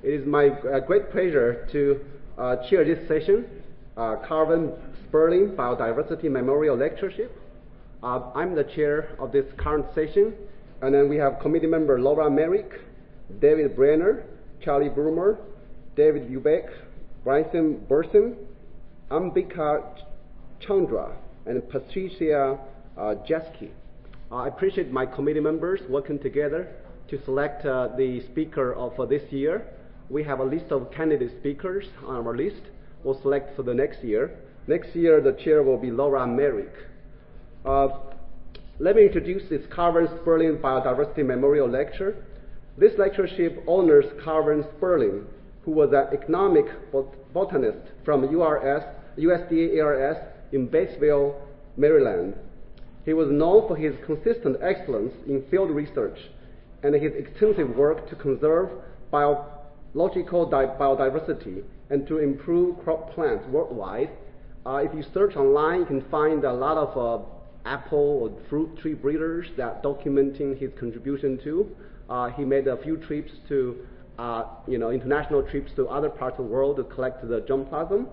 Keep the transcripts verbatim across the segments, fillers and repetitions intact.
It is my uh, great pleasure to uh, chair this session, uh, Carvin Sperling Biodiversity Memorial Lectureship. Uh, I'm the chair of this current session, and then we have committee member Laura Merrick, David Brenner, Charlie Broomer, David Ubeck, Bryson Burson, Ambika Chandra, and Patricia uh, Jeske. Uh, I appreciate my committee members working together to select uh, the speaker of uh, this year. We have a list of candidate speakers on our list. We'll select for the next year. Next year, the chair will be Laura Merrick. Uh, let me introduce this Carvin Sperling Biodiversity Memorial Lecture. This lectureship honors Carvin Sperling, who was an economic bot botanist from U R S, U S D A A R S in Batesville, Maryland. He was known for his consistent excellence in field research and his extensive work to conserve biological biodiversity and to improve crop plants worldwide. Uh, if you search online, you can find a lot of uh, apple or fruit tree breeders that documenting his contribution to. Uh, he made a few trips to, uh, you know, international trips to other parts of the world to collect the germplasm.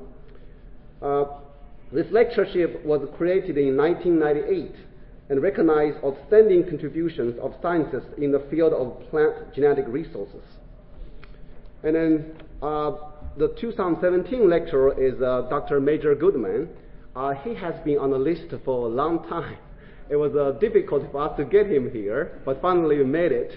Uh, this lectureship was created in nineteen ninety-eight and recognized outstanding contributions of scientists in the field of plant genetic resources. And then uh, the two thousand seventeen lecturer is uh, Doctor Major Goodman. Uh, he has been on the list for a long time. It was uh, difficult for us to get him here, but finally we made it.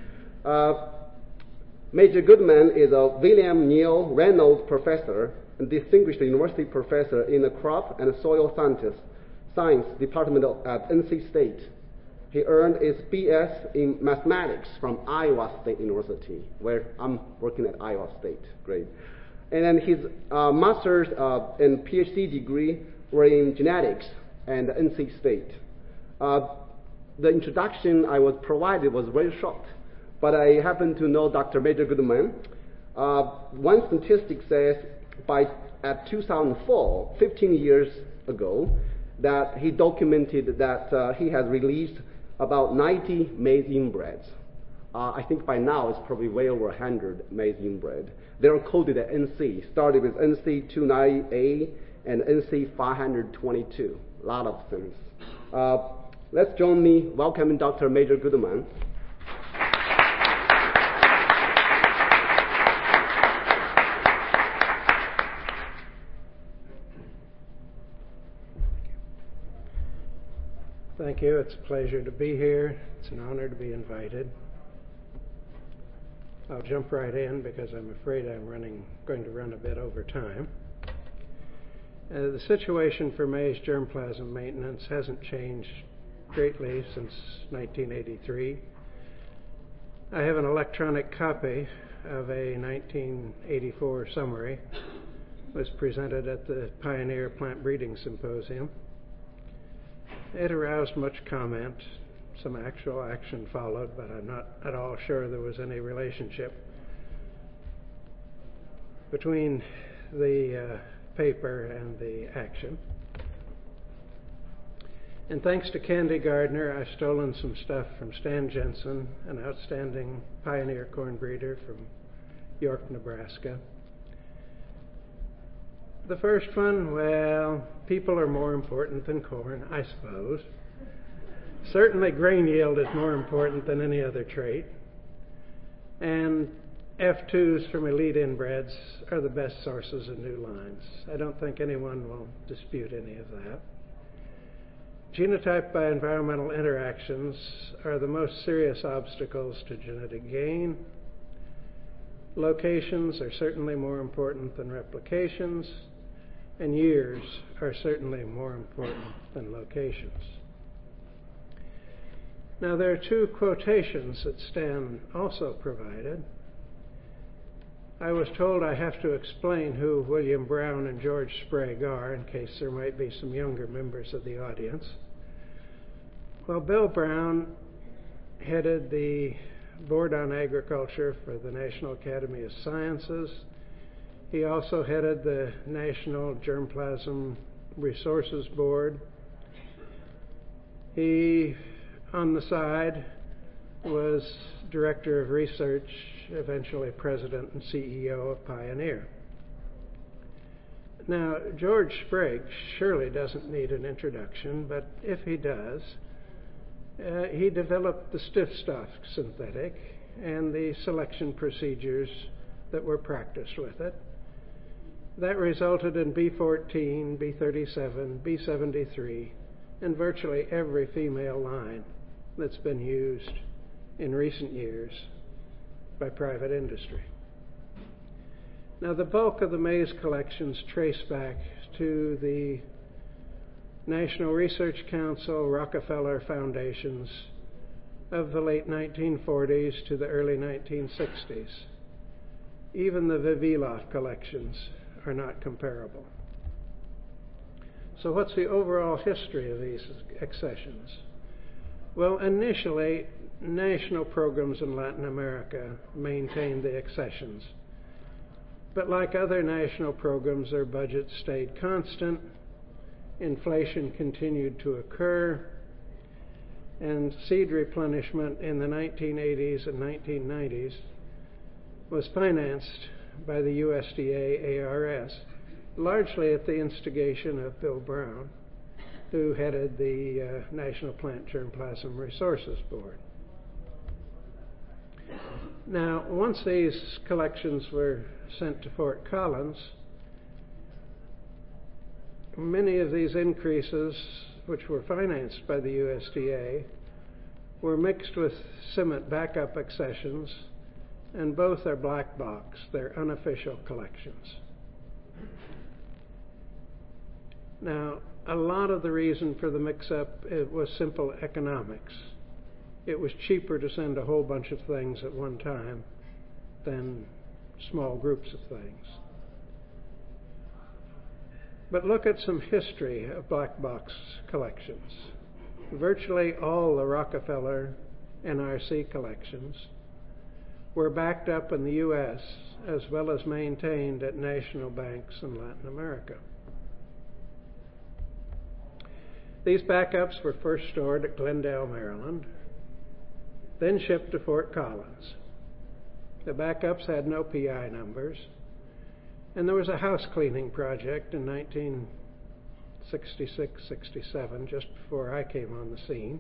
Uh, Major Goodman is a William Neal Reynolds Professor and Distinguished University Professor in the Crop and Soil Sciences Science Department at N C State. He earned his B S in Mathematics from Iowa State University, where I'm working at Iowa State. Great. And then his uh, master's uh, and PhD degree were in genetics and N C State. Uh, the introduction I was provided was very short, but I happen to know Doctor Major Goodman. Uh, one statistic says by at two thousand four, fifteen years ago, that he documented that uh, he has released about ninety maize inbreds. Uh, I think by now it's probably way over one hundred maize inbred. They're coded at N C, started with N C two ninety A and N C five twenty-two. A lot of things. Uh, let's join me welcoming Doctor Major Goodman. Thank you. It's a pleasure to be here. It's an honor to be invited. I'll jump right in because I'm afraid I'm running, going to run a bit over time. Uh, the situation for maize germplasm maintenance hasn't changed greatly since nineteen eighty-three. I have an electronic copy of a nineteen eighty-four summary. It was presented at the Pioneer Plant Breeding Symposium. It aroused much comment. Some actual action followed, but I'm not at all sure there was any relationship between the uh, paper and the action. And thanks to Candy Gardner, I've stolen some stuff from Stan Jensen, an outstanding pioneer corn breeder from York, Nebraska. The first one, well, people are more important than corn, I suppose. Certainly grain yield is more important than any other trait. And F twos from elite inbreds are the best sources of new lines. I don't think anyone will dispute any of that. Genotype by environmental interactions are the most serious obstacles to genetic gain. Locations are certainly more important than replications, and years are certainly more important than locations. Now, there are two quotations that Stan also provided. I was told I have to explain who William Brown and George Sprague are in case there might be some younger members of the audience. Well, Bill Brown headed the Board on Agriculture for the National Academy of Sciences. He also headed the National Germplasm Resources Board. He, on the side, was Director of Research eventually president and C E O of Pioneer. Now, George Sprague surely doesn't need an introduction, but if he does, uh, he developed the stiff stock synthetic and the selection procedures that were practiced with it. That resulted in B fourteen, B thirty-seven, B seventy-three, and virtually every female line that's been used in recent years by private industry. Now, the bulk of the maize collections trace back to the National Research Council, Rockefeller foundations of the late nineteen forties to the early nineteen sixties. Even the Vavilov collections are not comparable. So what's the overall history of these accessions? Well, initially, national programs in Latin America maintained the accessions. But like other national programs, their budgets stayed constant, inflation continued to occur, and seed replenishment in the nineteen eighties and nineteen nineties was financed by the U S D A A R S, largely at the instigation of Bill Brown, who headed the uh, National Plant Germplasm Resources Board. Now, once these collections were sent to Fort Collins, many of these increases, which were financed by the U S D A, were mixed with CIMMYT backup accessions, and both are black box. They're unofficial collections. Now, a lot of the reason for the mix-up it was simple economics. It was cheaper to send a whole bunch of things at one time than small groups of things. But look at some history of black box collections. Virtually all the Rockefeller N R C collections were backed up in the U S as well as maintained at national banks in Latin America. These backups were first stored at Glendale, Maryland, then shipped to Fort Collins. The backups had no P I numbers, and there was a house cleaning project in nineteen sixty-six sixty-seven, just before I came on the scene.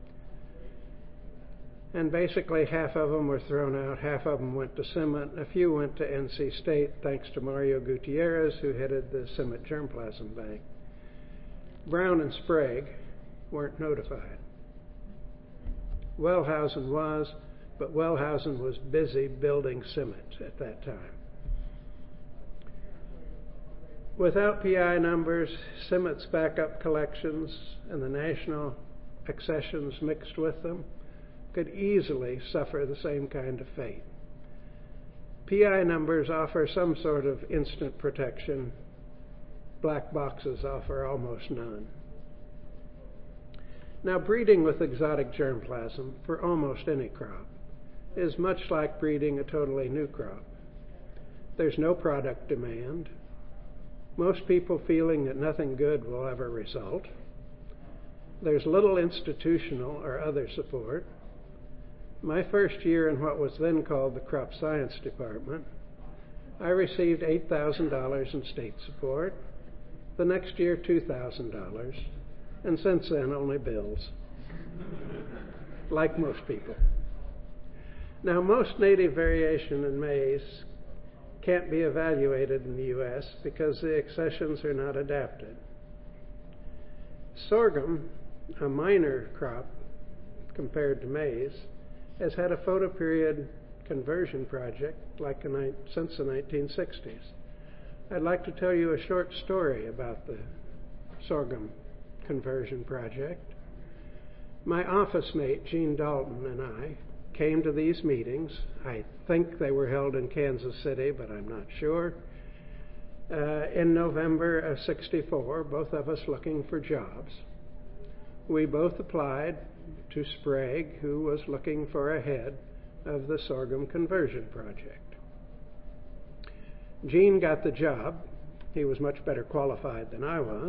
And basically half of them were thrown out, half of them went to CIMMYT, and a few went to N C State, thanks to Mario Gutierrez, who headed the CIMMYT Germplasm Bank. Brown and Sprague weren't notified. Wellhausen was, but Wellhausen was busy building CIMMYT at that time. Without P I numbers, CIMMYT's backup collections and the national accessions mixed with them could easily suffer the same kind of fate. P I numbers offer some sort of instant protection. Black boxes offer almost none. Now, breeding with exotic germplasm for almost any crop is much like breeding a totally new crop. There's no product demand, most people feeling that nothing good will ever result. There's little institutional or other support. My first year in what was then called the Crop Science Department, I received eight thousand dollars in state support. The next year, two thousand dollars. And since then, only bills. Like most people. Now, most native variation in maize can't be evaluated in the U S because the accessions are not adapted. Sorghum, a minor crop compared to maize, has had a photoperiod conversion project like a, since the nineteen sixties. I'd like to tell you a short story about the sorghum conversion project. My office mate, Gene Dalton, and I came to these meetings. I think they were held in Kansas City, but I'm not sure. Uh, in November of sixty-four, both of us looking for jobs. We both applied to Sprague, who was looking for a head of the sorghum conversion project. Gene got the job. He was much better qualified than I was.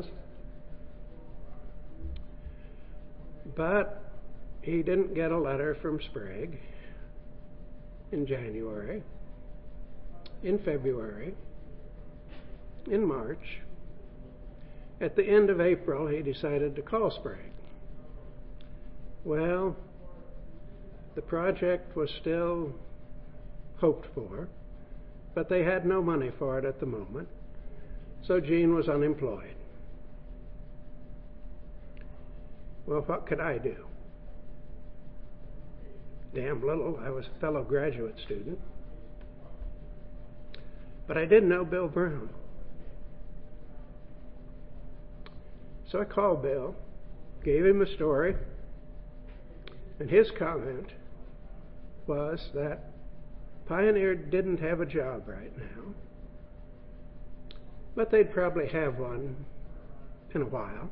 But he didn't get a letter from Sprague. in January, in February, in March. At the end of April, he decided to call Sprague. Well, the project was still hoped for, but they had no money for it at the moment, so Gene was unemployed. Well, what could I do? Damn little. I was a fellow graduate student. But I did know Bill Brown. So I called Bill, gave him the story, and his comment was that Pioneer didn't have a job right now, but they'd probably have one in a while,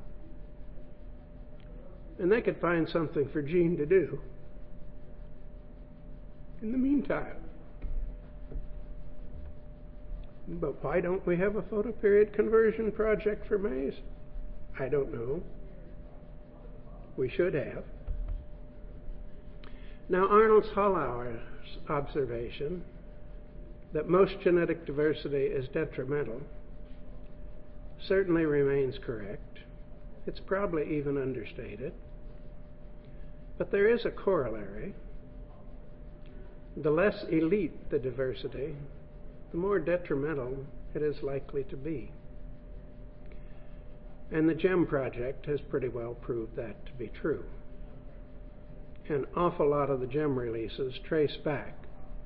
and they could find something for Gene to do in the meantime. But why don't we have a photoperiod conversion project for Mays? I don't know. We should have. Now, Arnold Hollauer's observation that most genetic diversity is detrimental certainly remains correct. It's probably even understated. But there is a corollary. The less elite the diversity, the more detrimental it is likely to be. And the GEM project has pretty well proved that to be true. An awful lot of the GEM releases trace back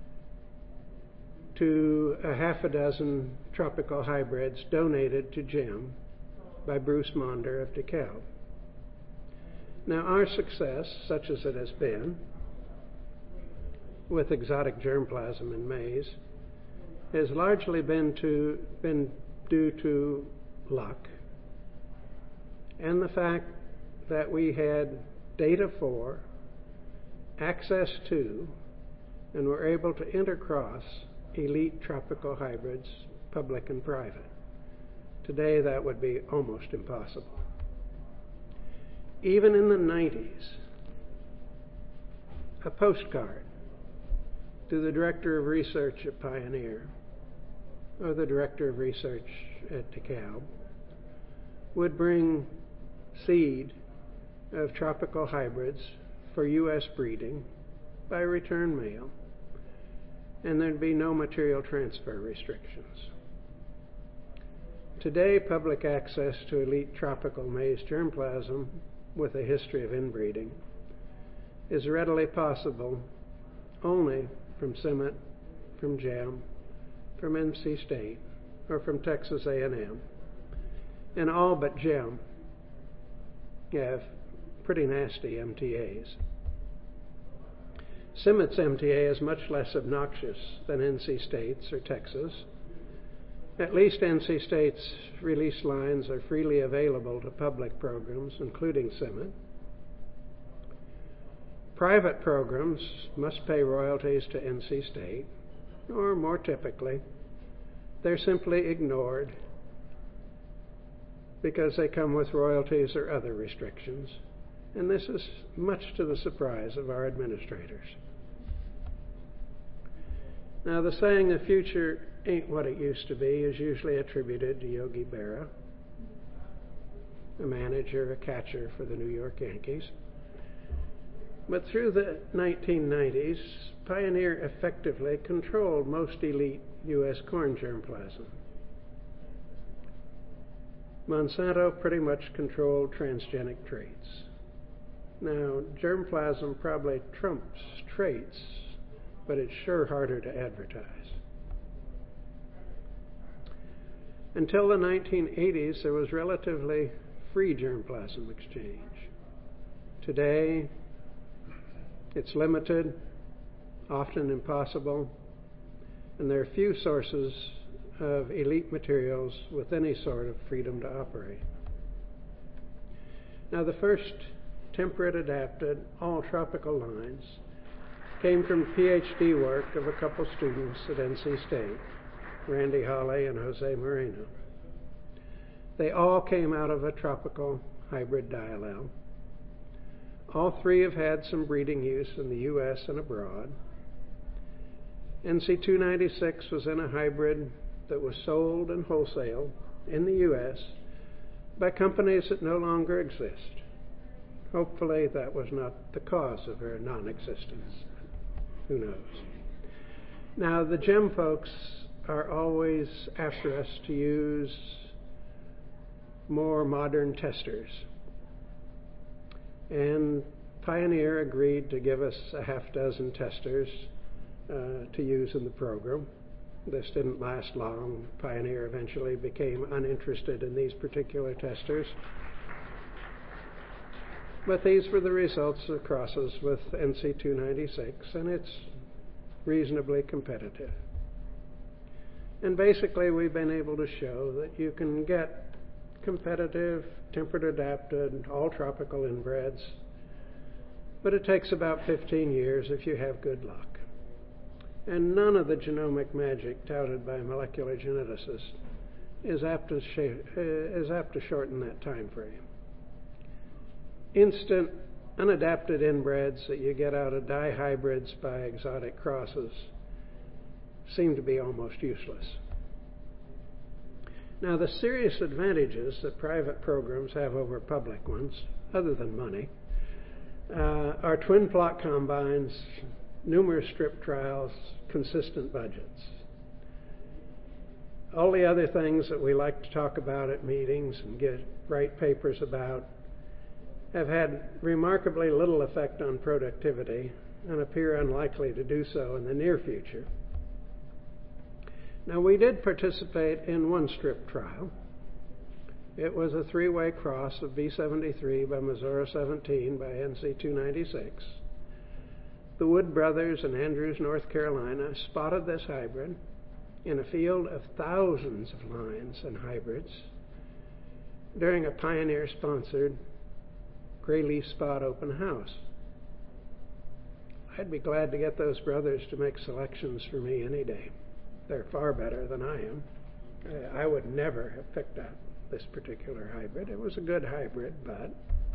to a half a dozen tropical hybrids donated to GEM by Bruce Maunder of DeKalb. Now, our success, such as it has been, with exotic germplasm in maize, has largely been, to, been due to luck and the fact that we had data for, access to, and were able to intercross elite tropical hybrids, public and private. Today, that would be almost impossible. Even in the nineties, a postcard to the director of research at Pioneer or the director of research at DeKalb would bring seed of tropical hybrids for U S breeding by return mail, and there'd be no material transfer restrictions. Today, public access to elite tropical maize germplasm with a history of inbreeding is readily possible only from CIMMYT, from GEM, from N C State, or from Texas A and M. And all but GEM have pretty nasty M T As. CIMMYT's M T A is much less obnoxious than N C State's or Texas. At least N C State's release lines are freely available to public programs, including CIMMYT. Private programs must pay royalties to N C State, or more typically, they're simply ignored because they come with royalties or other restrictions, and this is much to the surprise of our administrators. Now, the saying, "the future ain't what it used to be," is usually attributed to Yogi Berra, a manager, a catcher for the New York Yankees. But through the nineteen nineties, Pioneer effectively controlled most elite U S corn germplasm. Monsanto pretty much controlled transgenic traits. Now, germplasm probably trumps traits, but it's sure harder to advertise. Until the nineteen eighties, there was relatively free germplasm exchange. Today, it's limited, often impossible, and there are few sources of elite materials with any sort of freedom to operate. Now, the first temperate adapted, all tropical lines came from PhD work of a couple students at N C State, Randy Hawley and Jose Moreno. They all came out of a tropical hybrid diallel. All three have had some breeding use in the U S and abroad, N C two ninety-six was in a hybrid that was sold and wholesale in the U S by companies that no longer exist. Hopefully that was not the cause of her non-existence. Who knows? Now, the GEM folks are always after us to use more modern testers. And Pioneer agreed to give us a half dozen testers uh, to use in the program. This didn't last long. Pioneer eventually became uninterested in these particular testers. But these were the results of crosses with N C two ninety-six, and it's reasonably competitive. And basically, we've been able to show that you can get competitive, temperate-adapted, all-tropical inbreds, but it takes about fifteen years if you have good luck. And none of the genomic magic touted by molecular geneticists is apt to, sh- is apt to shorten that time frame. Instant, unadapted inbreds that you get out of dihybrids by exotic crosses seem to be almost useless. Now, the serious advantages that private programs have over public ones, other than money, uh, are twin plot combines, numerous strip trials, consistent budgets. All the other things that we like to talk about at meetings and get write papers about have had remarkably little effect on productivity and appear unlikely to do so in the near future. Now, we did participate in one strip trial. It was a three-way cross of B seventy-three by Missouri seventeen by N C two ninety-six. The Wood brothers in Andrews, North Carolina, spotted this hybrid in a field of thousands of lines and hybrids during a Pioneer-sponsored gray leaf spot open house. I'd be glad to get those brothers to make selections for me any day. They're far better than I am. I would never have picked out this particular hybrid. It was a good hybrid, but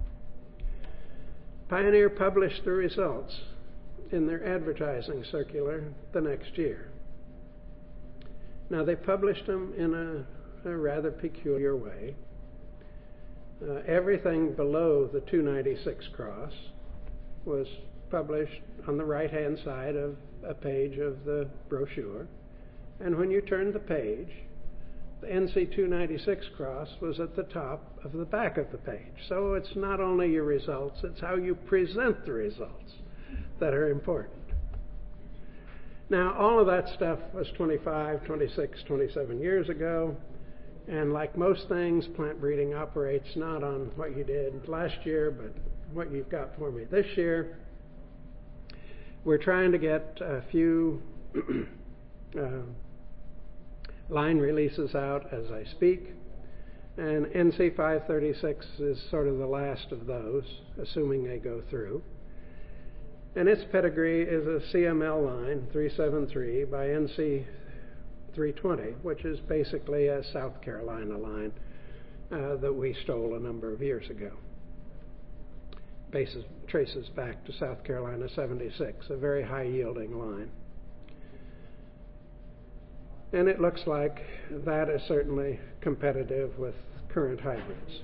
Pioneer published the results in their advertising circular the next year. Now, they published them in a, a rather peculiar way. Uh, everything below the two ninety-six cross was published on the right-hand side of a page of the brochure. And when you turned the page, the N C two ninety-six cross was at the top of the back of the page. So it's not only your results, it's how you present the results that are important. Now, all of that stuff was twenty-five, twenty-six, twenty-seven years ago. And like most things, plant breeding operates not on what you did last year, but what you've got for me this year. We're trying to get a few uh, line releases out as I speak. And N C five thirty-six is sort of the last of those, assuming they go through. And its pedigree is a C M L line, three seventy-three, by N C three twenty, which is basically a South Carolina line uh, that we stole a number of years ago. Bases, traces back to South Carolina seventy-six, a very high-yielding line. And it looks like that is certainly competitive with current hybrids.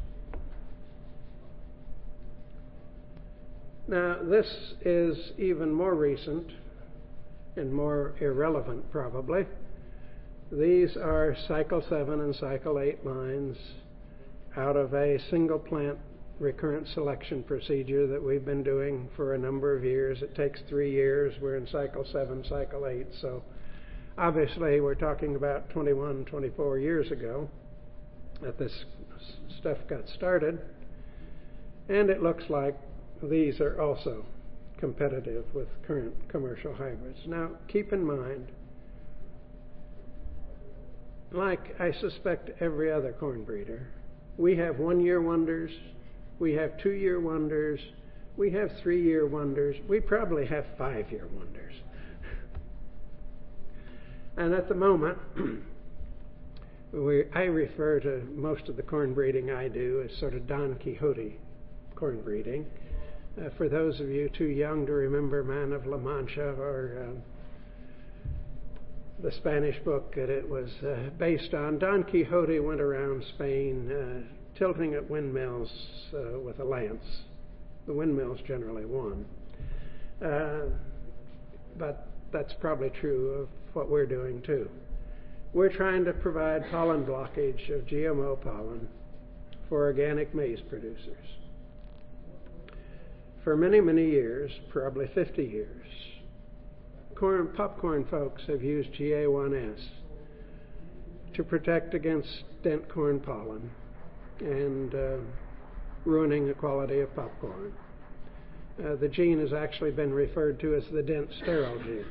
Now, this is even more recent and more irrelevant, probably. These are cycle seven and cycle eight lines out of a single plant recurrent selection procedure that we've been doing for a number of years. It takes three years. We're in cycle seven, cycle eight, so obviously we're talking about twenty-one, twenty-four years ago that this stuff got started. And it looks like these are also competitive with current commercial hybrids. Now, keep in mind, like I suspect every other corn breeder, we have one-year wonders, we have two-year wonders, we have three-year wonders, we probably have five-year wonders. And at the moment, we, I refer to most of the corn breeding I do as sort of Don Quixote corn breeding. Uh, for those of you too young to remember Man of La Mancha or the Spanish book that it was uh, based on. Don Quixote went around Spain uh, tilting at windmills uh, with a lance. The windmills generally won. Uh, but that's probably true of what we're doing too. We're trying to provide pollen blockage of G M O pollen for organic maize producers. For many, many years, probably fifty years, corn, popcorn folks have used G A one S to protect against dent corn pollen and uh, ruining the quality of popcorn. Uh, the gene has actually been referred to as the dent sterol gene.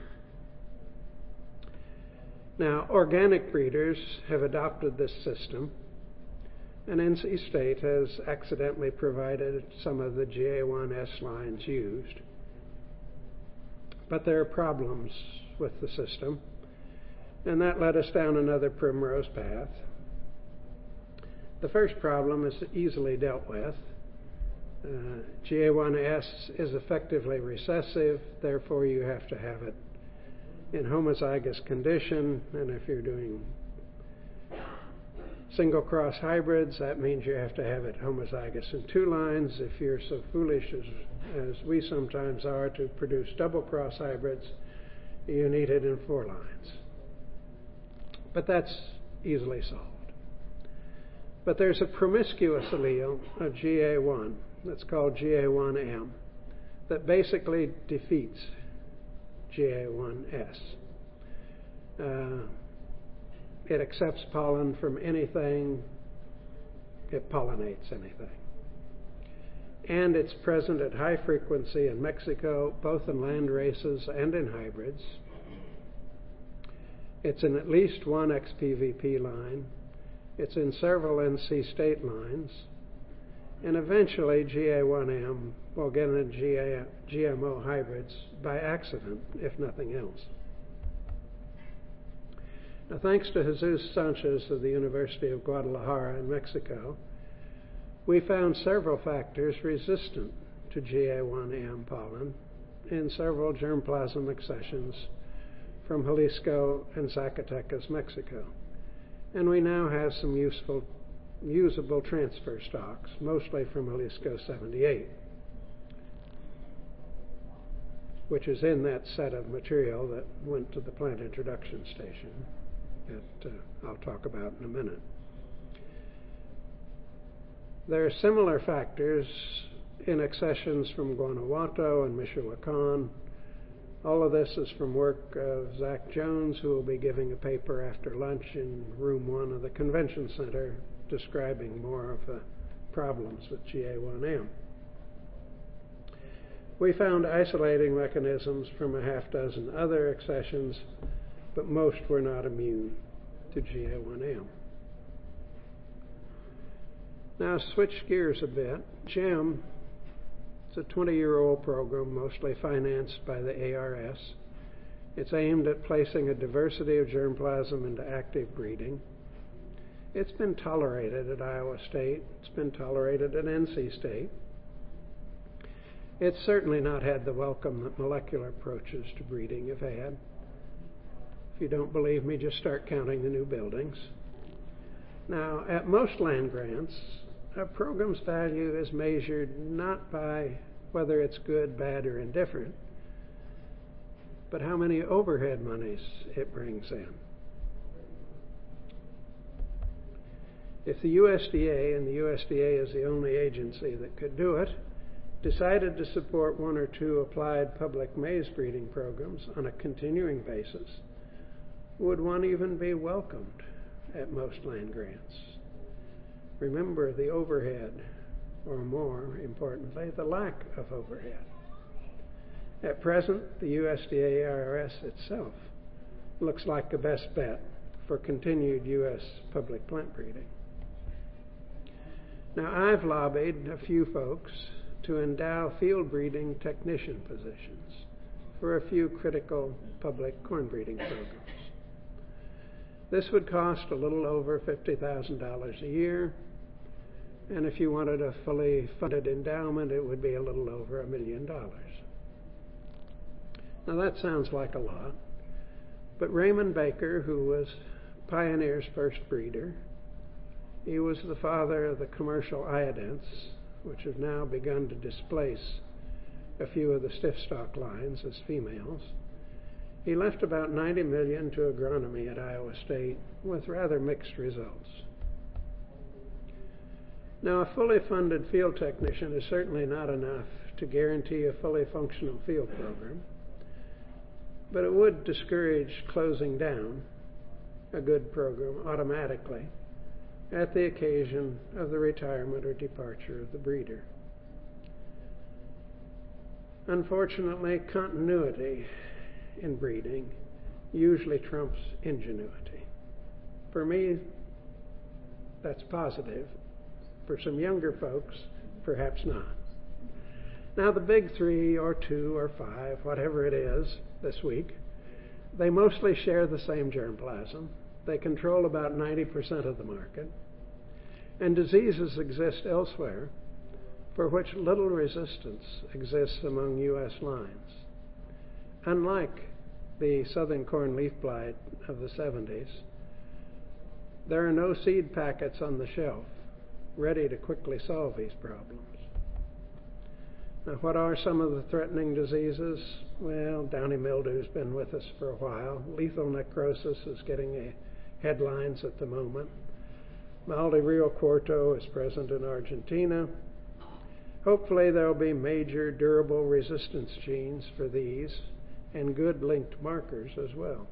Now, organic breeders have adopted this system, and N C State has accidentally provided some of the G A one S lines used. But there are problems with the system, and that led us down another primrose path. The first problem is easily dealt with. Uh, G A one S is effectively recessive, therefore you have to have it in homozygous condition, and if you're doing single cross hybrids, that means you have to have it homozygous in two lines. If you're so foolish as, as we sometimes are to produce double cross hybrids, you need it in four lines. But that's easily solved. But there's a promiscuous allele of G A one that's called G A one M that basically defeats G A one S. Uh, it accepts pollen from anything, it pollinates anything. And it's present at high frequency in Mexico, both in land races and in hybrids. It's in at least one X P V P line. It's in several N C State lines. And eventually G A one M will get into G M O hybrids by accident, if nothing else. Now, thanks to Jesus Sanchez of the University of Guadalajara in Mexico, we found several factors resistant to G A one M pollen in several germplasm accessions from Jalisco and Zacatecas, Mexico. And we now have some useful usable transfer stocks, mostly from Jalisco seventy-eight, which is in that set of material that went to the plant introduction station that uh, I'll talk about in a minute. There are similar factors in accessions from Guanajuato and Michoacan. All of this is from work of Zach Jones, who will be giving a paper after lunch in room one of the convention center describing more of the problems with G A one M. We found isolating mechanisms from a half dozen other accessions, but most were not immune to G A one M. Now, switch gears a bit. GEM is a twenty-year-old program, mostly financed by the A R S. It's aimed at placing a diversity of germplasm into active breeding. It's been tolerated at Iowa State. It's been tolerated at N C State. It's certainly not had the welcome that molecular approaches to breeding have had. If you don't believe me, just start counting the new buildings. Now, at most land grants, a program's value is measured not by whether it's good, bad, or indifferent, but how many overhead monies it brings in. If the U S D A, and the U S D A is the only agency that could do it, decided to support one or two applied public maize breeding programs on a continuing basis, would one even be welcomed at most land grants? Remember the overhead, or more importantly, the lack of overhead. At present, the U S D A A R S itself looks like the best bet for continued U S public plant breeding. Now, I've lobbied a few folks to endow field breeding technician positions for a few critical public corn breeding programs. This would cost a little over fifty thousand dollars a year, and if you wanted a fully funded endowment, it would be a little over a million dollars. Now, that sounds like a lot, But Raymond Baker, who was Pioneer's first breeder, he was the father of the commercial iodents, which have now begun to displace a few of the stiff stock lines as females. He left about ninety million to agronomy at Iowa State with rather mixed results. Now, a fully funded field technician is certainly not enough to guarantee a fully functional field program, but it would discourage closing down a good program automatically at the occasion of the retirement or departure of the breeder. Unfortunately, continuity in breeding usually trumps ingenuity. For me, that's positive. For some younger folks, perhaps not. Now, the big three or two or five, whatever it is this week, they mostly share the same germplasm. They control about ninety percent of the market. And diseases exist elsewhere for which little resistance exists among U S lines. Unlike the southern corn leaf blight of the seventies, there are no seed packets on the shelf ready to quickly solve these problems. Now, what are some of the threatening diseases? Well, downy mildew's been with us for a while. Lethal necrosis is getting a headlines at the moment. Maldirio quarto is present in Argentina. Hopefully there will be major durable resistance genes for these and good linked markers as well.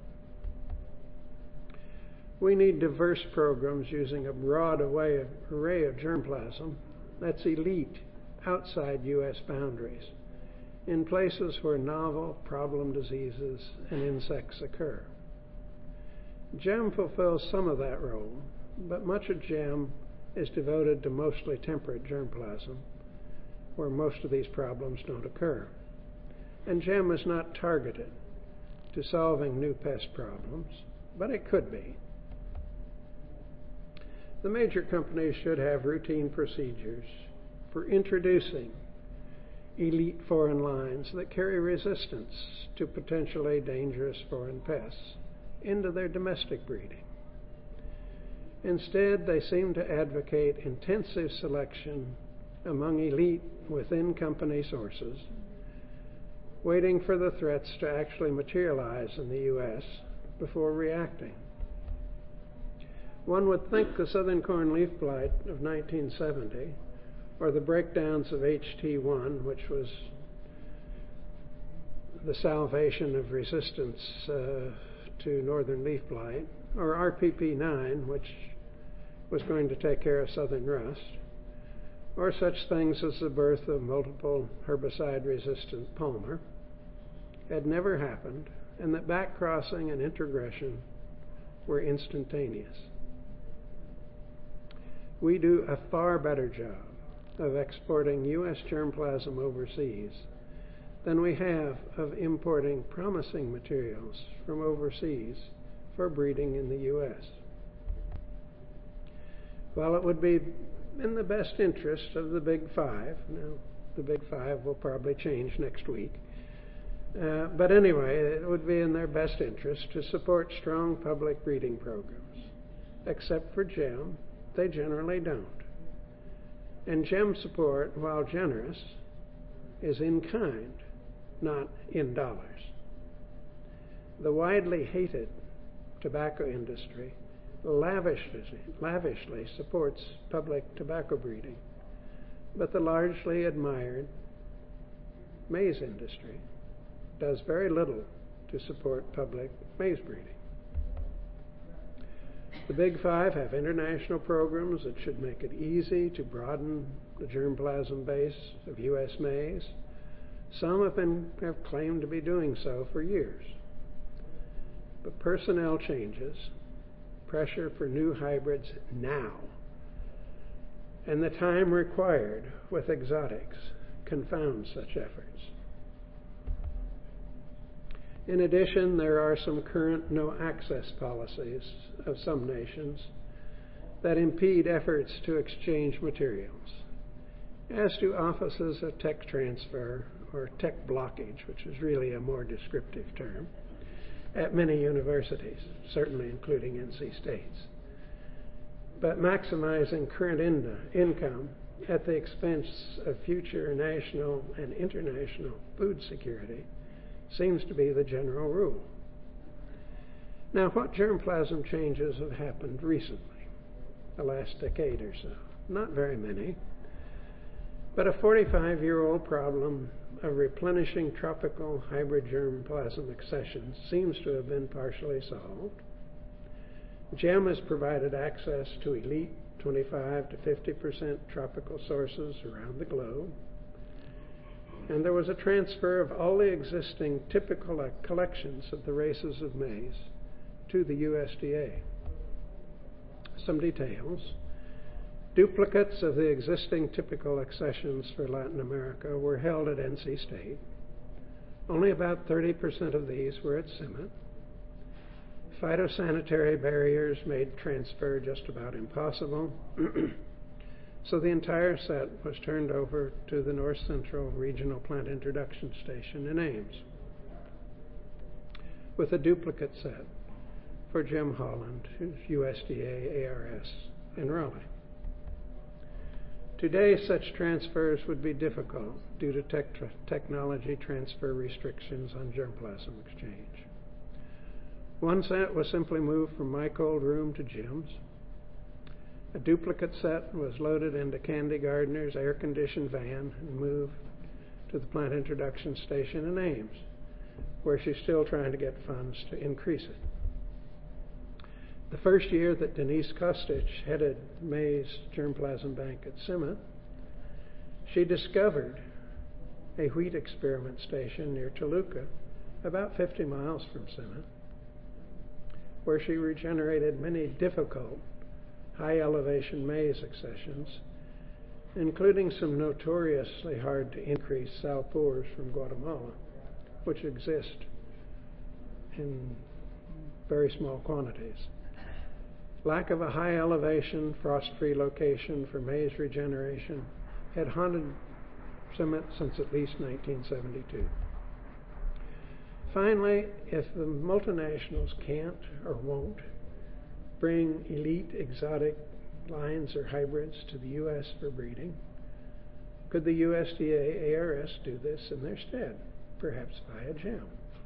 We need diverse programs using a broad array of, array of germplasm that's elite outside U S boundaries in places where novel problem diseases and insects occur. GEM fulfills some of that role, but much of GEM is devoted to mostly temperate germplasm, where most of these problems don't occur. And GEM is not targeted to solving new pest problems, but it could be. The major companies should have routine procedures for introducing elite foreign lines that carry resistance to potentially dangerous foreign pests into their domestic breeding. Instead, they seem to advocate intensive selection among elite within company sources, waiting for the threats to actually materialize in the U S before reacting. One would think the southern corn leaf blight of nineteen seventy, or the breakdowns of H T one, which was the salvation of resistance uh, to northern leaf blight, or R P P nine, which was going to take care of southern rust, or such things as the birth of multiple herbicide-resistant palmer, had never happened, and that backcrossing and introgression were instantaneous. We do a far better job of exporting U S germplasm overseas than we have of importing promising materials from overseas for breeding in the U S. While it would be in the best interest of the Big Five, now the Big Five will probably change next week, uh, but anyway, it would be in their best interest to support strong public breeding programs. Except for GEM, they generally don't. And GEM support, while generous, is in kind, not in dollars. The widely hated tobacco industry lavishly, lavishly supports public tobacco breeding, but the largely admired maize industry does very little to support public maize breeding. The Big Five have international programs that should make it easy to broaden the germplasm base of U S maize. Some have, been, have claimed to be doing so for years. But personnel changes, pressure for new hybrids now, and the time required with exotics confound such efforts. In addition, there are some current no-access policies of some nations that impede efforts to exchange materials, as do offices of tech transfer, or tech blockage, which is really a more descriptive term, at many universities, certainly including N C State's. But maximizing current in- income at the expense of future national and international food security seems to be the general rule. Now, what germplasm changes have happened recently, the last decade or so? Not very many, but a forty-five-year-old problem of replenishing tropical hybrid germplasm accessions seems to have been partially solved. GEM has provided access to elite twenty-five to fifty percent tropical sources around the globe. And there was a transfer of all the existing typical uh, collections of the races of maize to the U S D A. Some details. Duplicates of the existing typical accessions for Latin America were held at N C State. Only about thirty percent of these were at CIMMYT. Phytosanitary barriers made transfer just about impossible. So the entire set was turned over to the North Central Regional Plant Introduction Station in Ames, with a duplicate set for Jim Holland, who's U S D A A R S in Raleigh. Today, such transfers would be difficult due to tech tra- technology transfer restrictions on germplasm exchange. One set was simply moved from my cold room to Jim's. A duplicate set was loaded into Candy Gardner's air-conditioned van and moved to the plant introduction station in Ames, where she's still trying to get funds to increase it. The first year that Denise Kostich headed maize germplasm bank at CIMMYT, she discovered a wheat experiment station near Toluca, about fifty miles from CIMMYT, where she regenerated many difficult high elevation maize accessions, including some notoriously hard to increase salpours from Guatemala, which exist in very small quantities. Lack of a high elevation, frost-free location for maize regeneration had haunted CIMMYT since at least nineteen seventy-two. Finally, if the multinationals can't or won't bring elite exotic lines or hybrids to the U S for breeding, could the U S D A A R S do this in their stead, perhaps via GEM?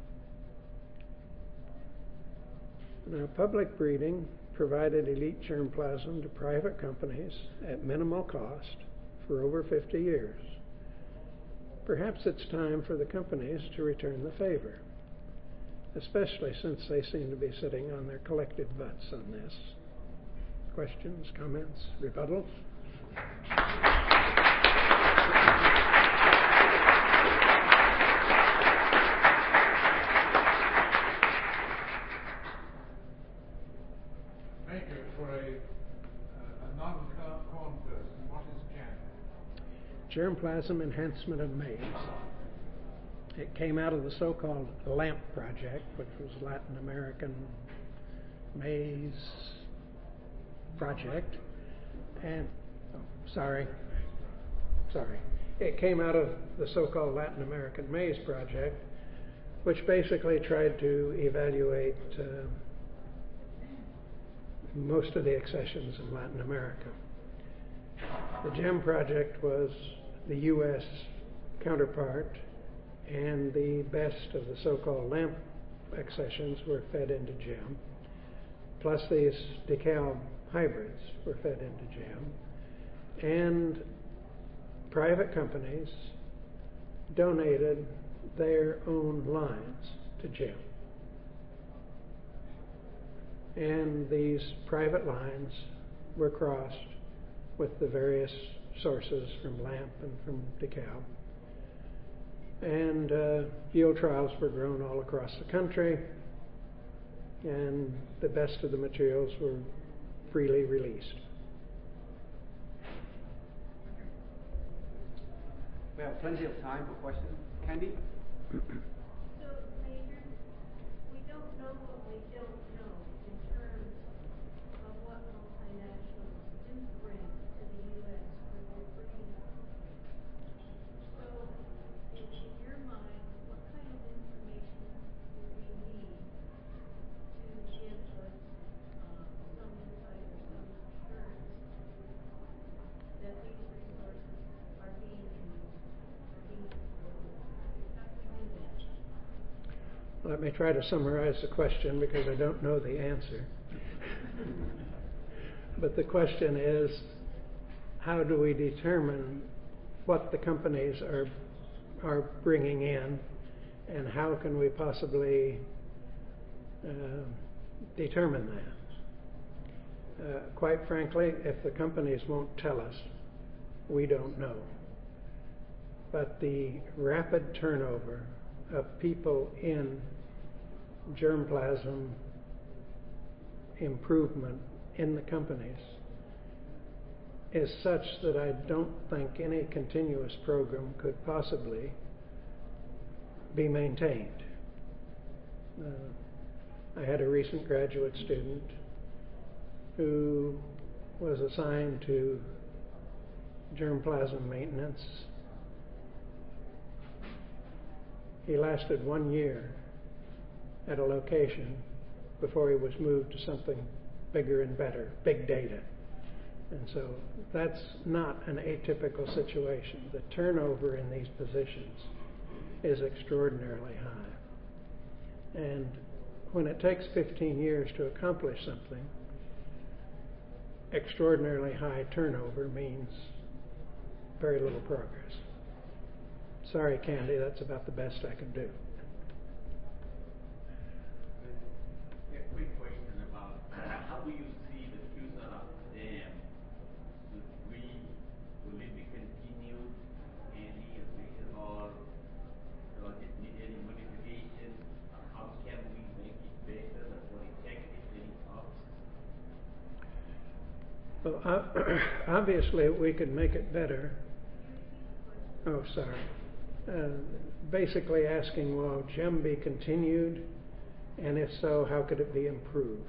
Now, public breeding provided elite germplasm to private companies at minimal cost for over fifty years. Perhaps it's time for the companies to return the favor, especially since they seem to be sitting on their collective butts on this. Questions, comments, rebuttals? Maker, for a, uh, a non-corn person, what is GEM? Germplasm enhancement of maize. It came out of the so-called LAMP project, which was Latin American Maize Project. And, oh, sorry, sorry. It came out of the so-called Latin American Maize Project, which basically tried to evaluate uh, most of the accessions in Latin America. The GEM project was the U S counterpart, and the best of the so-called LAMP accessions were fed into GEM, plus these DeKalb hybrids were fed into GEM, and private companies donated their own lines to GEM. And these private lines were crossed with the various sources from LAMP and from DeKalb. And uh, yield trials were grown all across the country, and the best of the materials were freely released. We have plenty of time for questions. Candy? So, Major, we don't know what we don't know in terms of what multinationals do bring to the U S for their breeding. So, in, in your mind, what kind of information do we need let me try to summarize the question because I don't know the answer. But the question is, how do we determine what the companies are are bringing in, and how can we possibly uh, determine that? Uh, quite frankly, if the companies won't tell us, we don't know. But the rapid turnover of people in germplasm improvement in the companies is such that I don't think any continuous program could possibly be maintained. Uh, I had a recent graduate student who was assigned to germplasm maintenance. He lasted one year at a location before he was moved to something bigger and better, big data. And so that's not an atypical situation. The turnover in these positions is extraordinarily high. And when it takes fifteen years to accomplish something, extraordinarily high turnover means very little progress. Sorry, Candy, that's about the best I can do. A quick question about uh, how do you see the future of them? Should we, will it be continued any or does it need any modification? Uh, how can we make it better or effective? Any thoughts? Well, uh, obviously we could make it better. Oh, sorry. Uh, basically asking, will GEM be continued? And if so, how could it be improved?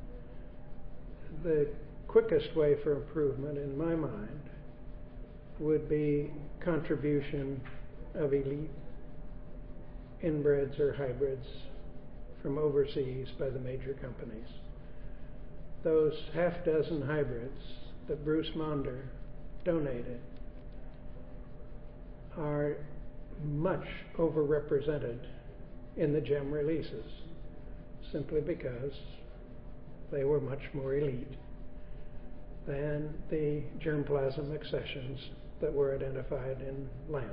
The quickest way for improvement, in my mind, would be contribution of elite inbreds or hybrids from overseas by the major companies. Those half dozen hybrids that Bruce Maunder donated are much overrepresented in the GEM releases, simply because they were much more elite than the germplasm accessions that were identified in LAMP.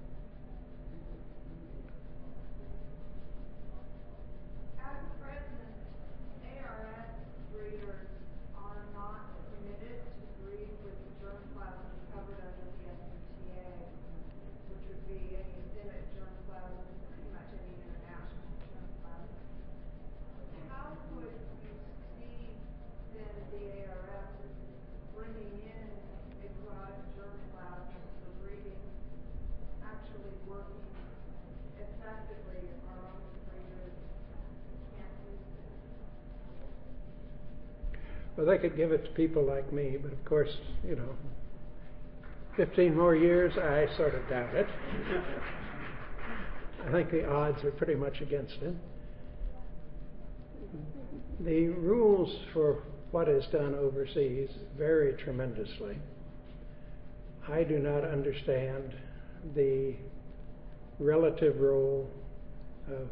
At present, A R S breeders are not permitted to breed with germplasm covered under the S U T A, which would be any endemic germplasm, pretty much any international germplasm. How would you see then the A R S bringing in exotic germplasm for breeding actually working effectively if our own breeders can't use it? Well, they could give it to people like me, but of course, you know, fifteen more years, I sort of doubt it. I think the odds are pretty much against it. The rules for what is done overseas vary tremendously. I do not understand the relative role of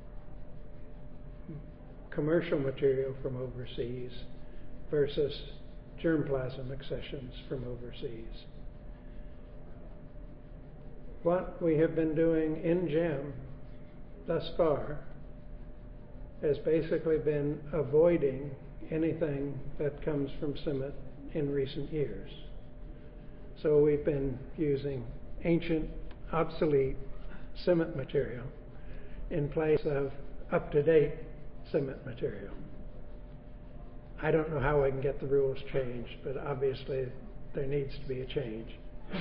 commercial material from overseas versus germplasm accessions from overseas. What we have been doing in GEM thus far has basically been avoiding anything that comes from CIMMYT in recent years. So we've been using ancient, obsolete CIMMYT material in place of up-to-date CIMMYT material. I don't know how I can get the rules changed, but obviously there needs to be a change.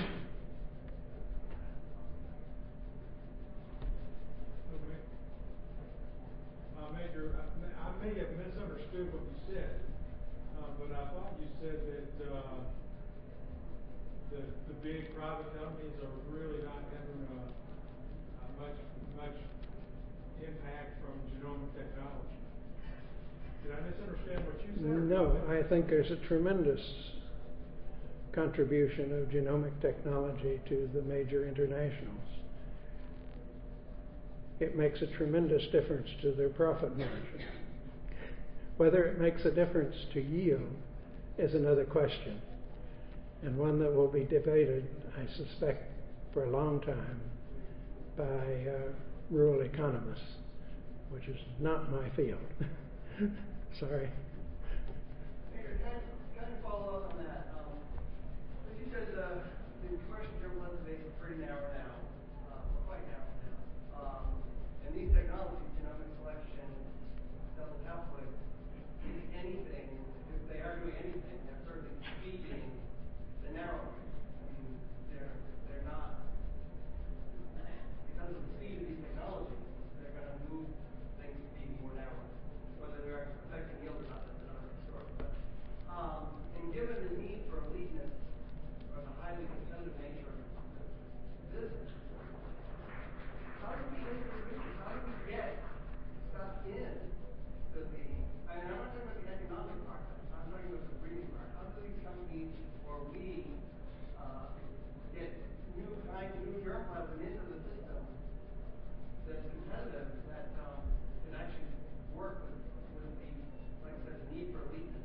Okay. Uh, Major, I, I may have misunderstood what you said, uh, but I thought you said that uh, the the big private companies are really not having uh, uh, much much impact from genomic technology. Did I misunderstand what you said? No, I think there's a tremendous contribution of genomic technology to the major internationals. it makes a tremendous difference to their profit margin. Whether it makes a difference to yield is another question, and one that will be debated, I suspect, for a long time by uh, rural economists, which is not my field. Sorry. Mayor, can I kind of follow up on that? Um, as you said, uh, the commercial germplasm base is pretty narrow now, uh, quite narrow now. Um, and these technologies, genomic selection, double haploid, anything, if they are doing anything, they're certainly speeding the narrowing. I mean, they're they're not, because of the speed of these technologies, they're going to move things to be more narrow. Whether they're affecting yield or not, that's another story. But, um, and given the need for eliteness or the highly competitive nature of the business, how do we introduce, how do we get stuff in to the, I mean, I'm not talking about the economic part, I'm talking about the breeding part. How do these companies or we uh, get new kinds, new germplasm into the system that's competitive, that um, can actually work with, with the, like I said, the need for eliteness?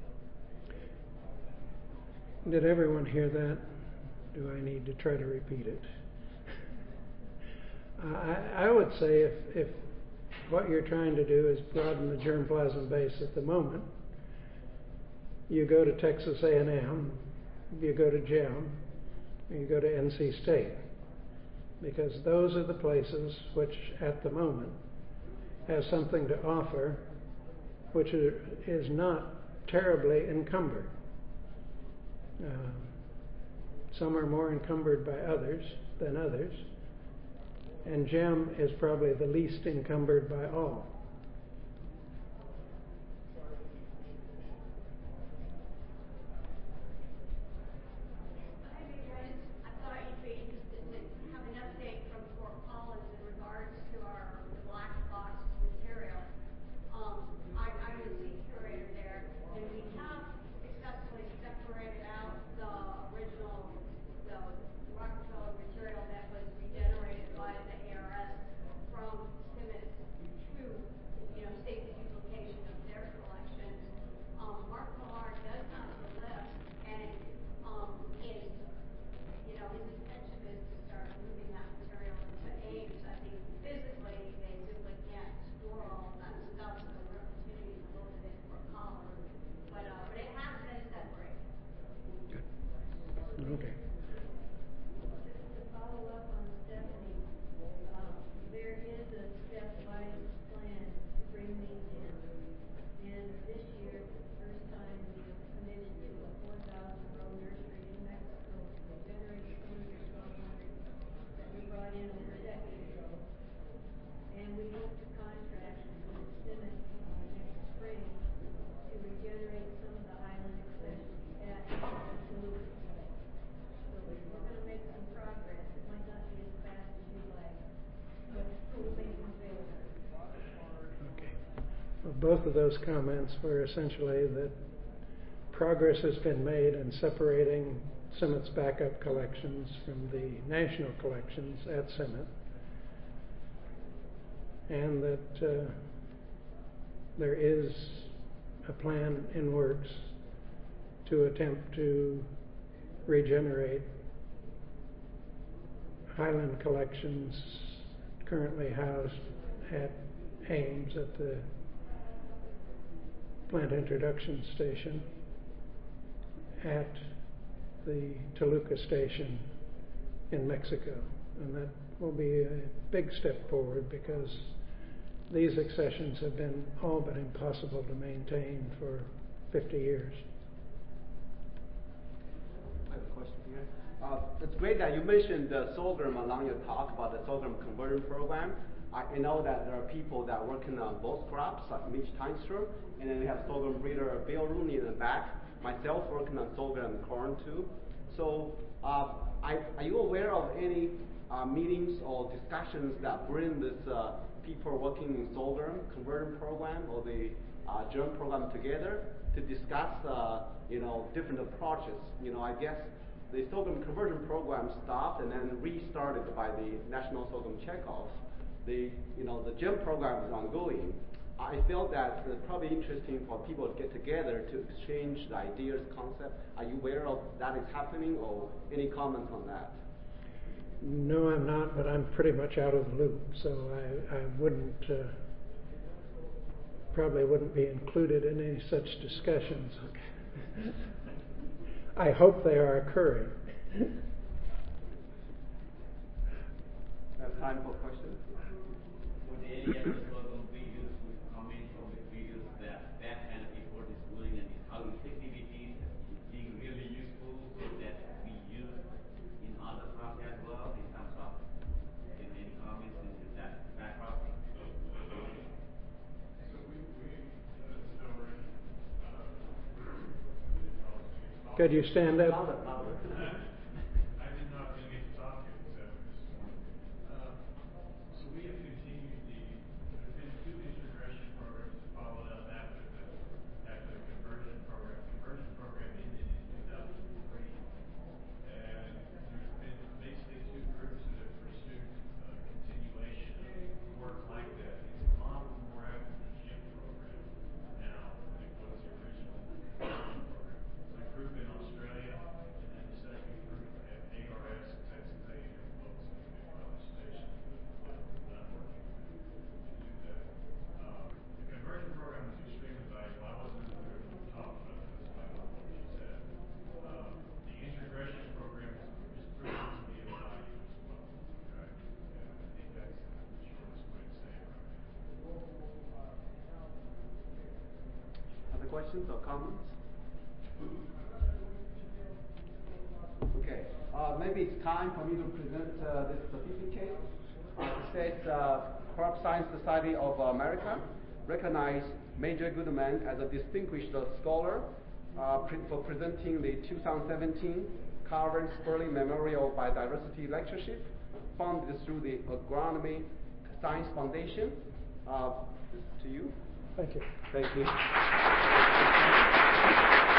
Did everyone hear that? Do I need to try to repeat it? I, I would say if, if what you're trying to do is broaden the germplasm base at the moment, you go to Texas A and M, you go to GEM, you go to N C State, because those are the places which at the moment have something to offer which are, is not terribly encumbered. Uh, some are more encumbered by others than others, and GEM is probably the least encumbered by all. Hi, Adrian. I thought you'd be interested to have an update from Fort Collins in regards to our the black box material. Um, I, I'm the seed curator there, and we have successfully separated out the original, the Rockefeller material that was regenerated by the A R S from Simmons to, you know, safety duplication of their collections. Um, Mark Millard does have the list, and um, is, you know, his intention is to start moving that material into Ames. I think physically they simply can't store all of that stuff, so we're continuing to load it in for Collins. But uh, but it has been separated. Okay. To follow up on Stephanie, uh, there is a stepwise plan to bring these in. And this year, for the first time, we have committed to a four thousand row nursery in Mexico to generate some of the twelve hundred that we brought in over a decade ago. And we hope to contract with Simmons uh, next spring to regenerate some of the highland accessions at Toluca. So we're going to make some progress. It might not be as fast as you'd like, but we'll make some progress. Okay. Well, both of those comments were essentially that progress has been made in separating Simmet's backup collections from the national collections at Simmet, and that uh, there is a plan in works to attempt to regenerate highland collections currently housed at Ames at the plant introduction station, at the Toluca station in Mexico. And that will be a big step forward because these accessions have been all but impossible to maintain for fifty years. I have a question here. Uh, it's great that you mentioned the sorghum along your talk about the sorghum conversion program. I, I know that there are people that are working on both crops, like Mitch Tynstrom, and then we have sorghum breeder Bill Rooney in the back. Myself working on sorghum and corn too. So, uh, I, are you aware of any uh, meetings or discussions that bring this uh, people working in sorghum conversion program or the uh, germ program together to discuss, uh, you know, different approaches? You know, I guess the sorghum conversion program stopped and then restarted by the National Sorghum Checkoff. the you know the GEM program is ongoing, I felt that it's probably interesting for people to get together to exchange the ideas, concepts. Are you aware of that is happening, or any comments on that? No, I'm not, but I'm pretty much out of the loop, so I, I wouldn't, uh, probably wouldn't be included in any such discussions. I hope they are occurring. Have time for questions? Would any other program be used with comments from the previous that that kind of effort is doing and how effective it is, being really useful so that we use in other parts as well in terms of in any comments into that background? So we, we, uh, still in, uh, Could you stand up? Louder, louder. I did not really get to talk to except this morning. Uh, so we have continued the, there's been two integration programs that followed up after the, after the conversion program. Conversion program ended in two thousand three. And there's been basically two groups that have pursued uh, continuation of work like that. It's modeled more after the GEM program now than it was the original conversion program. The group in Australia, and then the second group at A R S, Texas A and M folks in the College Station that, that I'm working with to do that. Um, the conversion program was extremely valuable. I wasn't in the room when we talked about this, but I know what she said. Um, the integration program is, is proven to be of value as well. Okay? And I think that's the shortest way to say it right now. Other questions or comments? Okay, uh, maybe it's time for me to present uh, this certificate. Uh, it says uh, Crop Science Society of America recognized Major Goodman as a distinguished scholar uh, pre for presenting the two thousand seventeen Carver Sperling Memorial Biodiversity Lectureship funded through the Agronomy Science Foundation. Uh, this is to you. Thank you. Thank you.